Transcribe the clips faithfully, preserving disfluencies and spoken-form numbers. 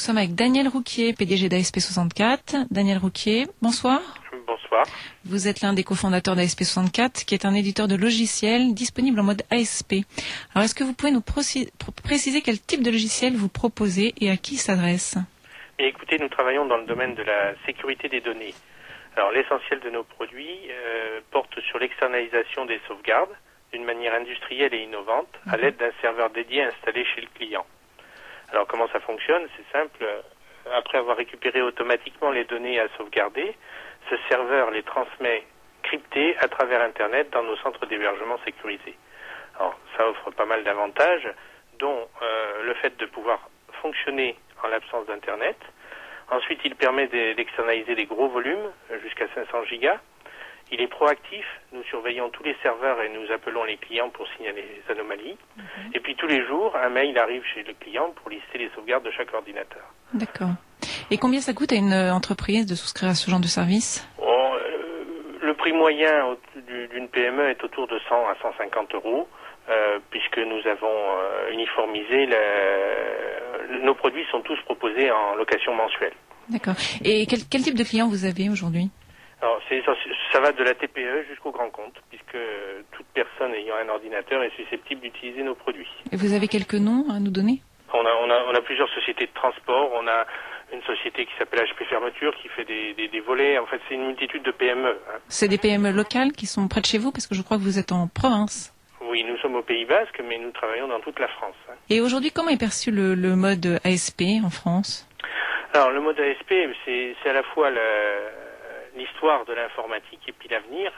sommes avec Daniel Rouquier, P D G d'A S P soixante-quatre. Daniel Rouquier, bonsoir. Bonsoir. Vous êtes l'un des cofondateurs d'A S P soixante-quatre, qui est un éditeur de logiciels disponible en mode A S P. Alors, est-ce que vous pouvez nous préciser quel type de logiciel vous proposez et à qui il s'adresse? Mais écoutez, nous travaillons dans le domaine de la sécurité des données. Alors, l'essentiel de nos produits euh, porte sur l'externalisation des sauvegardes d'une manière industrielle et innovante à l'aide d'un serveur dédié installé chez le client. Alors, comment ça fonctionne? C'est simple. Après avoir récupéré automatiquement les données à sauvegarder, ce serveur les transmet cryptées à travers Internet dans nos centres d'hébergement sécurisés. Alors, ça offre pas mal d'avantages, dont euh, le fait de pouvoir fonctionner en l'absence d'Internet. Ensuite, il permet d'externaliser des gros volumes, jusqu'à cinq cents gigas. Il est proactif, nous surveillons tous les serveurs et nous appelons les clients pour signaler les anomalies. Mmh. Et puis tous les jours, un mail arrive chez le client pour lister les sauvegardes de chaque ordinateur. D'accord. Et combien ça coûte à une entreprise de souscrire à ce genre de service? Bon, euh, le prix moyen d'une P M E est autour de cent à cent cinquante euros, euh, puisque nous avons euh, uniformisé, la... nos produits sont tous proposés en location mensuelle. D'accord. Et quel, quel type de client vous avez aujourd'hui? Alors, ça va de la T P E jusqu'au grand compte, puisque toute personne ayant un ordinateur est susceptible d'utiliser nos produits. Et vous avez quelques noms à nous donner? on a, on, a, on a plusieurs sociétés de transport. On a une société qui s'appelle H P Fermeture qui fait des, des, des volets. En fait, c'est une multitude de P M E. Hein. C'est des P M E locales qui sont près de chez vous, parce que je crois que vous êtes en province. Oui, nous sommes au Pays Basque, mais nous travaillons dans toute la France. Hein. Et aujourd'hui, comment est perçu le, le mode A S P en France? Alors, le mode A S P, c'est à la fois le... l'histoire de l'informatique et puis l'avenir.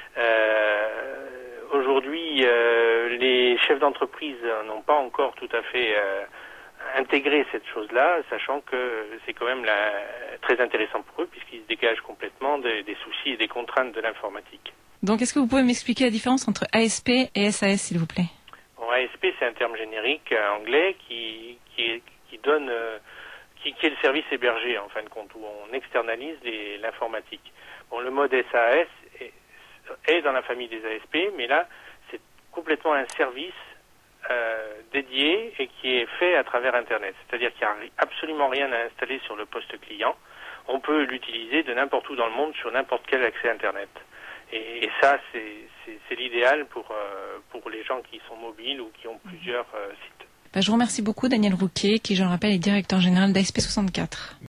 Euh, Aujourd'hui, euh, les chefs d'entreprise n'ont pas encore tout à fait euh, intégré cette chose-là, sachant que c'est quand même la, très intéressant pour eux, puisqu'ils se dégagent complètement des, des soucis et des contraintes de l'informatique. Donc, est-ce que vous pouvez m'expliquer la différence entre A S P et S A S, s'il vous plaît? Bon, A S P, c'est un terme générique euh, anglais qui, qui, qui donne... Euh, Qui, qui est le service hébergé, en fin de compte, où on externalise l'informatique. Bon, le mode S A S est, est dans la famille des A S P, mais là, c'est complètement un service euh, dédié et qui est fait à travers Internet. C'est-à-dire qu'il n'y a absolument rien à installer sur le poste client. On peut l'utiliser de n'importe où dans le monde sur n'importe quel accès Internet. Et, et ça, c'est l'idéal pour, euh, pour les gens qui sont mobiles ou qui ont plusieurs euh, sites. Je vous remercie beaucoup, Daniel Rouquier, qui, je le rappelle, est directeur général d'A S P soixante-quatre.